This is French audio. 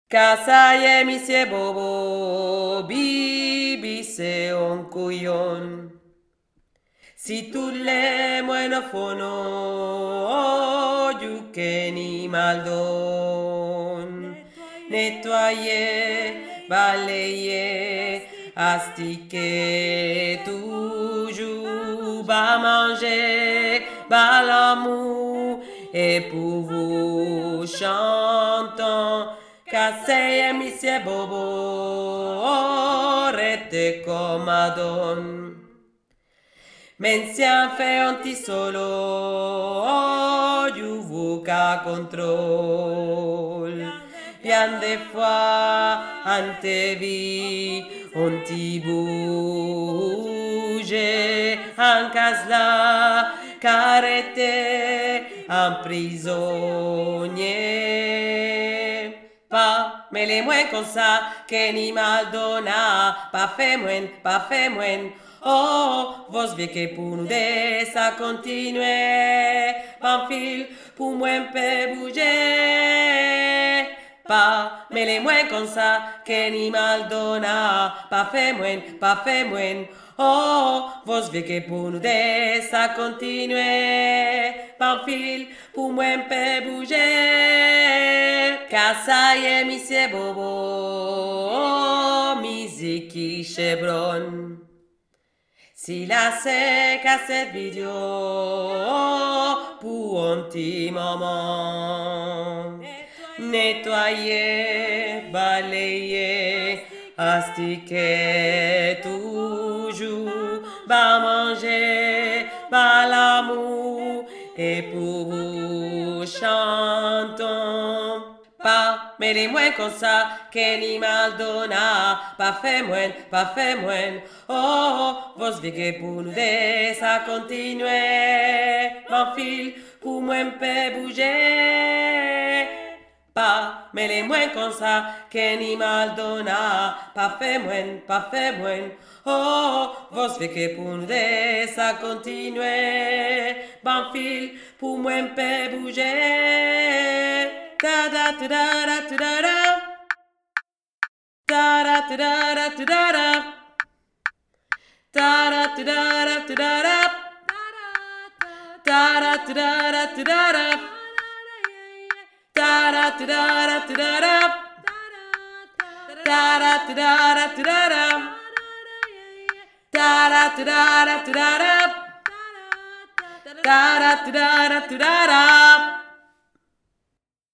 Casaye misie bobo, bibi se un couillon. Si tous les moines fono, du que ni maldon. Nettoyer, balayer, astiquer, toujours, bas manger, bas l'amour, et pour vous chantant. Casey misie bobo, rete comadon. Mensian fe onti solo, juvuca control. Bien de fois, ante vi, onti bouge, en casla, carete, en prisonnier. Pas, mais les moins comme ça, que ni mal donna, pas fait moins. Oh, vos vie que pour nous de ça continue, pan fil, pour moins peut bouger. Pas, mais les moins comme ça, que ni mal donna, pas fait moins. Oh, vos vie que pour nous de ça continue, pan fil, pour moins peut bouger. Casaye misie bobo, musique chevron. Si la sec à cette vidéo pour un petit moment. Nettoyer, balayer, astiquer toujours, bas manger, bas l'amour, et pour vous chantons. Pas, mais les moins comme ça, que ni mal donna, pas fait moins. Oh, vos vie que pour nous de ça continue, mon fil, pour moins peut bouger. Pas, mais les moins comme ça, que ni mal donna, pas fait moins. Oh, vos vie que pour nous de ça continue, bon fil, pour moins peut bouger. Da da da da da da da. Da da da da da da da. Da da da da da da da. Da da da da da da da. Da da da da da da da. Da da da da da da da. Da da da da da da da. Da da da da da da.